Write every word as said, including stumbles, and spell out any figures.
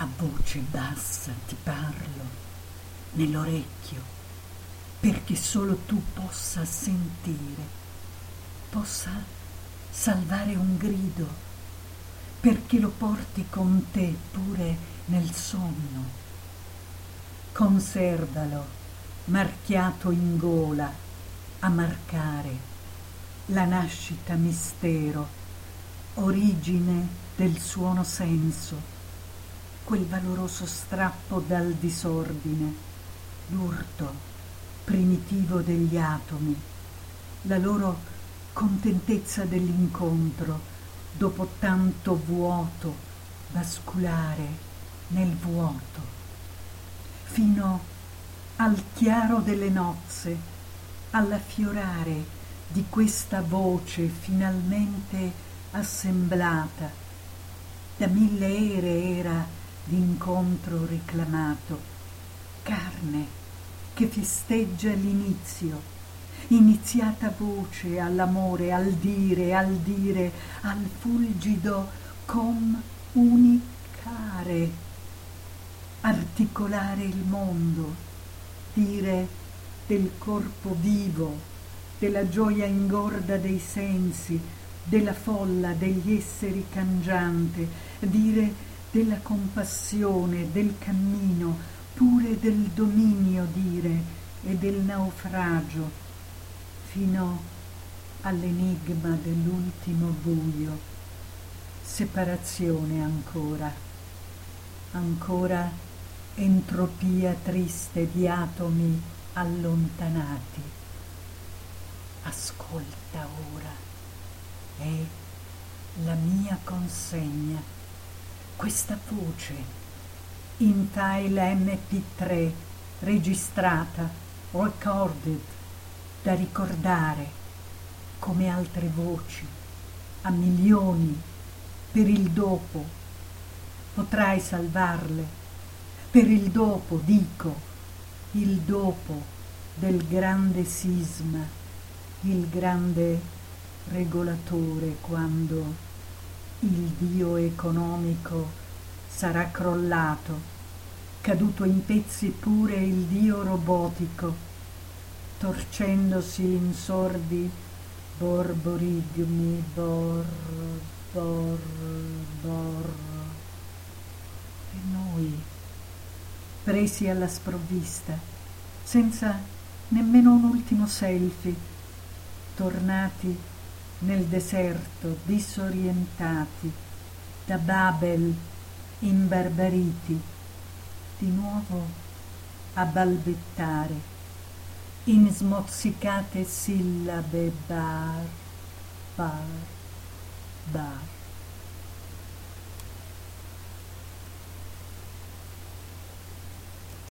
A voce bassa ti parlo nell'orecchio, perché solo tu possa sentire, possa salvare un grido, perché lo porti con te pure nel sonno. Conservalo marchiato in gola a marcare la nascita mistero, origine del suono senso, quel valoroso strappo dal disordine, l'urto primitivo degli atomi, la loro contentezza dell'incontro dopo tanto vuoto, basculare nel vuoto, fino al chiaro delle nozze, all'affiorare di questa voce finalmente assemblata, da mille ere era d'incontro reclamato, carne che festeggia l'inizio, iniziata voce all'amore, al dire, al dire, al fulgido comunicare, articolare il mondo, dire del corpo vivo, della gioia ingorda dei sensi, della folla degli esseri cangiante, dire della compassione, del cammino, pure del dominio, dire, e del naufragio, fino all'enigma dell'ultimo buio. Separazione ancora, ancora entropia triste di atomi allontanati. Ascolta ora, è la mia consegna, questa voce in file emme pi tre registrata, recorded, da ricordare come altre voci a milioni per il dopo. Potrai salvarle per il dopo, dico, il dopo del grande sisma, il grande regolatore, quando il dio economico sarà crollato, caduto in pezzi pure il dio robotico, torcendosi in sordi borborigmi, bor, bor, bor. E noi, presi alla sprovvista, senza nemmeno un ultimo selfie, tornati nel deserto, disorientati, da Babel imbarbariti, di nuovo a balbettare, in smozzicate sillabe bar, bar, bar.